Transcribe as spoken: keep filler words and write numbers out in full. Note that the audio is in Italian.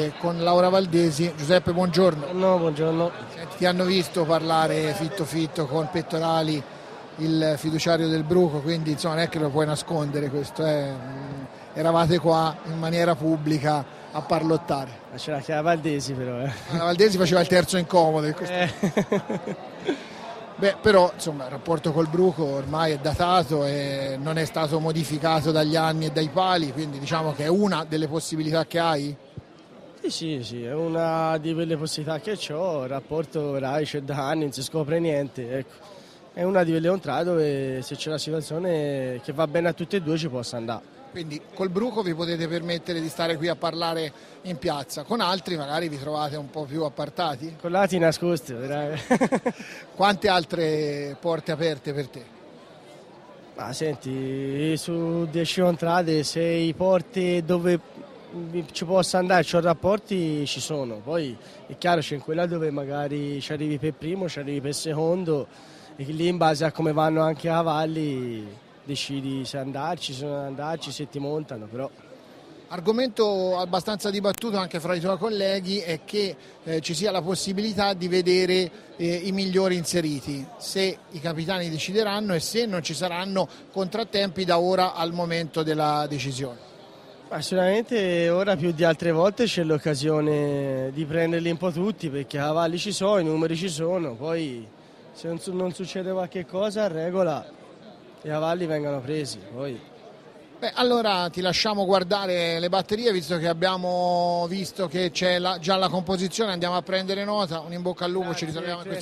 parlare con Laura Valdesi. Giuseppe, buongiorno. No, buongiorno. Senti, ti hanno visto parlare fitto fitto con Pettorali, il fiduciario del Bruco, quindi insomma non è che lo puoi nascondere questo, eh. Eravate qua in maniera pubblica a parlottare. Ma c'era anche la Valdesi però. Eh. La Valdesi faceva il terzo incomodo in questo. Eh. Beh, però insomma il rapporto col Bruco ormai è datato e non è stato modificato dagli anni e dai pali, quindi diciamo che è una delle possibilità che hai? Sì, sì, sì, è una di quelle possibilità che ho, il rapporto oramai c'è da anni, non si scopre niente, ecco. È una di quelle contrade dove se c'è una situazione che va bene a tutti e due ci possa andare. Quindi col Bruco vi potete permettere di stare qui a parlare in piazza, con altri magari vi trovate un po' più appartati? Con lati nascosti, Quante altre porte aperte per te? Ma senti, su dieci contrade, sei porte dove ci possa andare, c'ho rapporti, ci sono. Poi è chiaro c'è in quella dove magari ci arrivi per primo, ci arrivi per secondo e lì in base a come vanno anche a cavalli decidi se andarci, se non andarci, se ti montano, però. Argomento abbastanza dibattuto anche fra i tuoi colleghi è che eh, ci sia la possibilità di vedere eh, i migliori inseriti, se i capitani decideranno e se non ci saranno contrattempi da ora al momento della decisione. Ma sicuramente ora più di altre volte c'è l'occasione di prenderli un po' tutti perché i cavalli ci sono, i numeri ci sono, poi se non, non succede qualche cosa a regola i cavalli vengono presi. Poi. Beh, allora ti lasciamo guardare le batterie visto che abbiamo visto che c'è la, già la composizione, andiamo a prendere nota, un in bocca al lupo, grazie, ci ritroviamo.